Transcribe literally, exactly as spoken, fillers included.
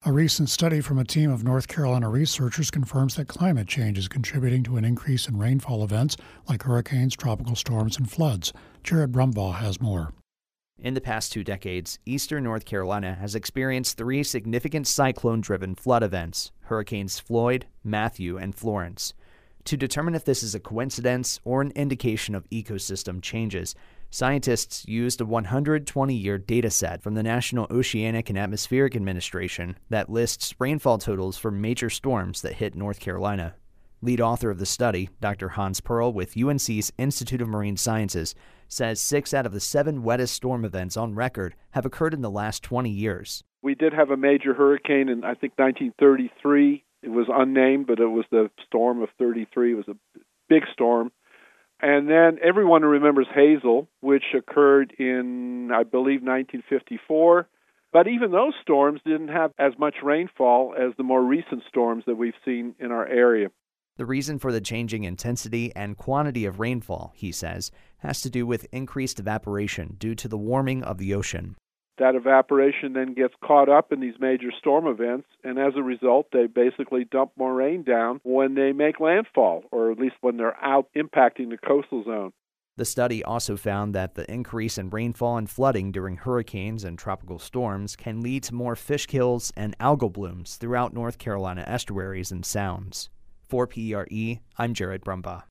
A recent study from a team of North Carolina researchers confirms that climate change is contributing to an increase in rainfall events like hurricanes, tropical storms, and floods. Jared Brumbaugh has more. In the past two decades, eastern North Carolina has experienced three significant cyclone-driven flood events: Hurricanes Floyd, Matthew, and Florence. To determine if this is a coincidence or an indication of ecosystem changes, scientists used a one hundred twenty year data set from the National Oceanic and Atmospheric Administration that lists rainfall totals for major storms that hit North Carolina. Lead author of the study, Doctor Hans Perl with U N C's Institute of Marine Sciences, says six out of the seven wettest storm events on record have occurred in the last twenty years. We did have a major hurricane in, I think, nineteen thirty-three. It was unnamed, but it was the storm of thirty-three. It was a big storm. And then everyone remembers Hazel, which occurred in, I believe, nineteen fifty-four. But even those storms didn't have as much rainfall as the more recent storms that we've seen in our area. The reason for the changing intensity and quantity of rainfall, he says, has to do with increased evaporation due to the warming of the ocean. That evaporation then gets caught up in these major storm events, and as a result, they basically dump more rain down when they make landfall, or at least when they're out impacting the coastal zone. The study also found that the increase in rainfall and flooding during hurricanes and tropical storms can lead to more fish kills and algal blooms throughout North Carolina estuaries and sounds. For P E R E, I'm Jared Brumbaugh.